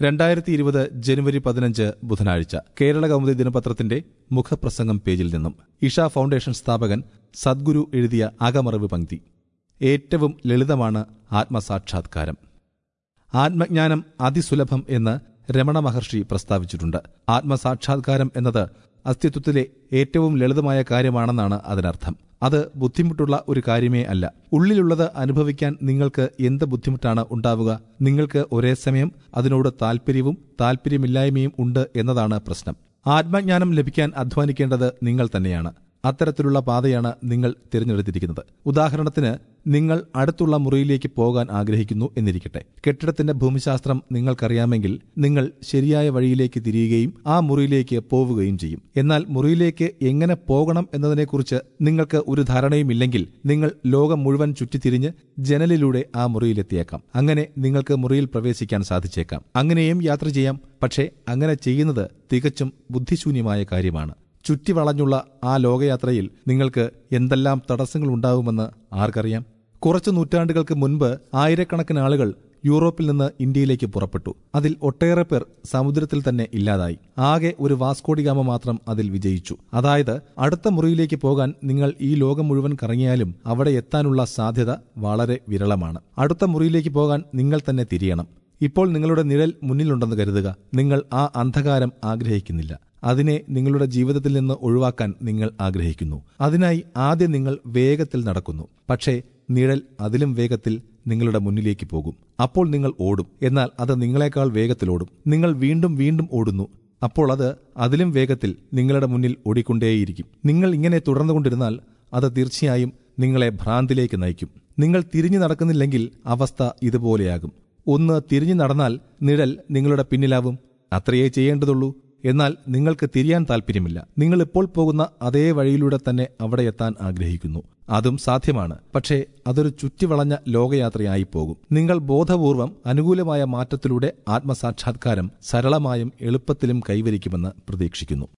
2020 ജനുവരി 15 ബുധനാഴ്ച കേരള കൗമുദി ദിനപത്രത്തിന്റെ മുഖപ്രസംഗം പേജിൽ നിന്നും ഇഷ ഫൗണ്ടേഷൻ സ്ഥാപകൻ സദ്ഗുരു എഴുതിയ അകമറിവ് പങ്ക്തി. ഏറ്റവും ലളിതമാണ് ആത്മസാക്ഷാത്കാരം. ആത്മജ്ഞാനം അതിസുലഭം എന്ന് രമണ മഹർഷി പ്രസ്താവിച്ചിട്ടുണ്ട്. ആത്മസാക്ഷാത്കാരം എന്നത് അസ്തിത്വത്തിലെ ഏറ്റവും ലളിതമായ കാര്യമാണെന്നാണ് അതിനർത്ഥം. അത് ബുദ്ധിമുട്ടുള്ള ഒരു കാര്യമേ അല്ല. ഉള്ളിലുള്ളത് അനുഭവിക്കാൻ നിങ്ങൾക്ക് എന്ത് ബുദ്ധിമുട്ടാണ് ഉണ്ടാവുക? നിങ്ങൾക്ക് ഒരേ സമയം അതിനോട് താൽപര്യവും താൽപര്യമില്ലായ്മയും ഉണ്ട് എന്നതാണ് പ്രശ്നം. ആത്മജ്ഞാനം ലഭിക്കാൻ അധ്വാനിക്കേണ്ടത് നിങ്ങൾ തന്നെയാണ്. അത്തരത്തിലുള്ള പാതയാണ് നിങ്ങൾ തിരഞ്ഞെടുത്തിരിക്കുന്നത്. ഉദാഹരണത്തിന്, നിങ്ങൾ അടുത്തുള്ള മുറിയിലേക്ക് പോകാൻ ആഗ്രഹിക്കുന്നു എന്നിരിക്കട്ടെ. കെട്ടിടത്തിന്റെ ഭൂമിശാസ്ത്രം നിങ്ങൾക്കറിയാമെങ്കിൽ നിങ്ങൾ ശരിയായ വഴിയിലേക്ക് തിരിയുകയും ആ മുറിയിലേക്ക് പോവുകയും ചെയ്യും. എന്നാൽ മുറിയിലേക്ക് എങ്ങനെ പോകണം എന്നതിനെക്കുറിച്ച് നിങ്ങൾക്ക് ഒരു ധാരണയുമില്ലെങ്കിൽ നിങ്ങൾ ലോകം മുഴുവൻ ചുറ്റിത്തിരിഞ്ഞ് ജനലിലൂടെ ആ മുറിയിലെത്തിയേക്കാം. അങ്ങനെ നിങ്ങൾക്ക് മുറിയിൽ പ്രവേശിക്കാൻ സാധിച്ചേക്കാം. അങ്ങനെയും യാത്ര ചെയ്യാം. പക്ഷേ അങ്ങനെ ചെയ്യുന്നത് തികച്ചും ബുദ്ധിശൂന്യമായ കാര്യമാണ്. ചുറ്റിവളഞ്ഞുള്ള ആ ലോകയാത്രയിൽ നിങ്ങൾക്ക് എന്തെല്ലാം തടസ്സങ്ങളുണ്ടാവുമെന്ന് ആർക്കറിയാം? കുറച്ചു നൂറ്റാണ്ടുകൾക്ക് മുൻപ് ആയിരക്കണക്കിന് ആളുകൾ യൂറോപ്പിൽ നിന്ന് ഇന്ത്യയിലേക്ക് പുറപ്പെട്ടു. അതിൽ ഒട്ടേറെ പേർ സമുദ്രത്തിൽ തന്നെ ഇല്ലാതായി. ആകെ ഒരു വാസ്കോഡിഗാമ മാത്രം അതിൽ വിജയിച്ചു. അതായത്, അടുത്ത മുറിയിലേക്ക് പോകാൻ നിങ്ങൾ ഈ ലോകം മുഴുവൻ കറങ്ങിയാലും അവിടെ എത്താനുള്ള സാധ്യത വളരെ വിരളമാണ്. അടുത്ത മുറിയിലേക്ക് പോകാൻ നിങ്ങൾ തന്നെ തിരിയണം. ഇപ്പോൾ നിങ്ങളുടെ നിഴൽ മുന്നിലുണ്ടെന്ന് കരുതുക. നിങ്ങൾ ആ അന്ധകാരം ആഗ്രഹിക്കുന്നില്ല. അതിനെ നിങ്ങളുടെ ജീവിതത്തിൽ നിന്ന് ഒഴിവാക്കാൻ നിങ്ങൾ ആഗ്രഹിക്കുന്നു. അതിനായി ആദ്യം നിങ്ങൾ വേഗത്തിൽ നടക്കുന്നു. പക്ഷേ നിഴൽ അതിലും വേഗത്തിൽ നിങ്ങളുടെ മുന്നിലേക്ക് പോകും. അപ്പോൾ നിങ്ങൾ ഓടും. എന്നാൽ അത് നിങ്ങളെക്കാൾ വേഗത്തിലോടും. നിങ്ങൾ വീണ്ടും വീണ്ടും ഓടുന്നു. അപ്പോൾ അത് അതിലും വേഗത്തിൽ നിങ്ങളുടെ മുന്നിൽ ഓടിക്കൊണ്ടേയിരിക്കും. നിങ്ങൾ ഇങ്ങനെ തുടർന്നുകൊണ്ടിരുന്നാൽ അത് തീർച്ചയായും നിങ്ങളെ ഭ്രാന്തിലേക്ക് നയിക്കും. നിങ്ങൾ തിരിഞ്ഞു നടക്കുന്നില്ലെങ്കിൽ അവസ്ഥ ഇതുപോലെയാകും. ഒന്ന് തിരിഞ്ഞു നടന്നാൽ നിഴൽ നിങ്ങളുടെ പിന്നിലാവും. അത്രയേ ചെയ്യേണ്ടതുള്ളൂ. എന്നാൽ നിങ്ങൾക്ക് തിരിയാൻ താൽപ്പര്യമില്ല. നിങ്ങൾ ഇപ്പോൾ പോകുന്ന അതേ വഴിയിലൂടെ തന്നെ അവിടെ എത്താൻ ആഗ്രഹിക്കുന്നു. അതും സാധ്യമാണ്. പക്ഷേ അതൊരു ചുറ്റിവളഞ്ഞ ലോകയാത്രയായി പോകും. നിങ്ങൾ ബോധപൂർവം അനുകൂലമായ മാറ്റത്തിലൂടെ ആത്മസാക്ഷാത്കാരം സരളമായും എളുപ്പത്തിലും കൈവരിക്കുമെന്ന് പ്രതീക്ഷിക്കുന്നു.